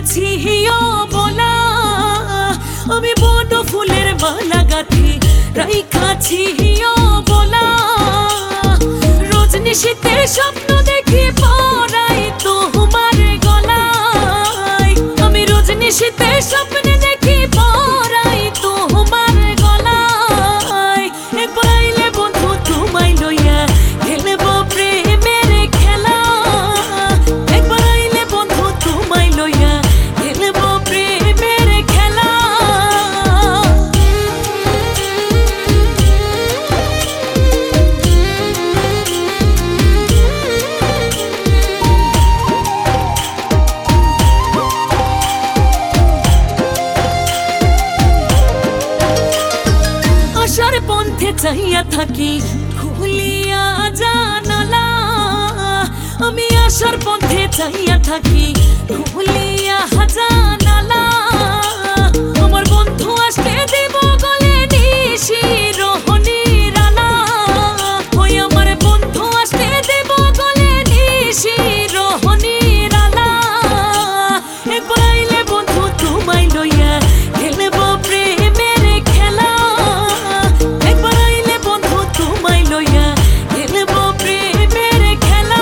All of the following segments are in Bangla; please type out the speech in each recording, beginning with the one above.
কাছি হিও বলা আমি বড় ফুলের মালা গাথি রাইখাছি হিও বলা রোজ নিশীতে স্বপ্ন দেখি পরাই তোমার গলায় আমি রোজ নিশীতে স্বপ্ন দেখি পরাই তোমার গলায় একবার আইলে বন্ধু তোমায় লইয়া খেলবো প্রেমের খেলা একবার আইলে বন্ধু তোমায় লইয়া খেলবো প্রেমের খেলা আশার পন্থে চাইয়া থাকি খুলিয়া জানালা আমি আশার পন্থে চাইয়া থাকি খুলিয়া জানালা আমার বন্ধু আসতে দেব গলে নিশি রোহনীর আলা ওই আমার বন্ধু আসতে দেব গলে নিশি রোহনীর আলা একবার আইলে বন্ধু তোমায় লইয়া খেলবো প্রেমের খেলা একবার আইলে বন্ধু তোমায় লইয়া খেলবো প্রেমের খেলা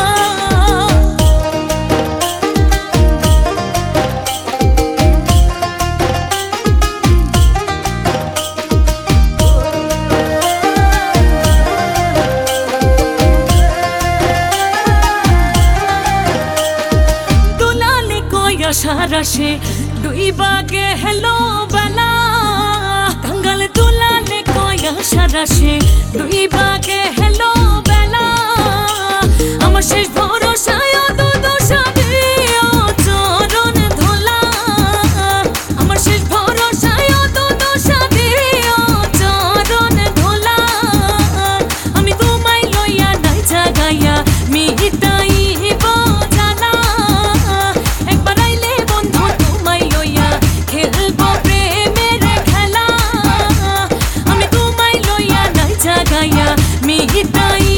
দোলালে কয় আশার আসে দুই বাগে হেলো বেলা কাঙ্গাল দোলালে কয় আশার আসে দুই বাগে হেলো বেলা আমার শেষ ভরসায় দুদশা দিও চরণ ধোলা আমার শেষ ভরসায় দুদশা দিও চরণ ধোলা আমি তোমায় লইয়া নাই জাগাইয়া মিটাইব জানা একবার আইলে বন্ধু তোমায় লইয়া খেলবো প্রেমের খেলা আমি তোমায় লইয়া নাই জাগাইয়া মিটাই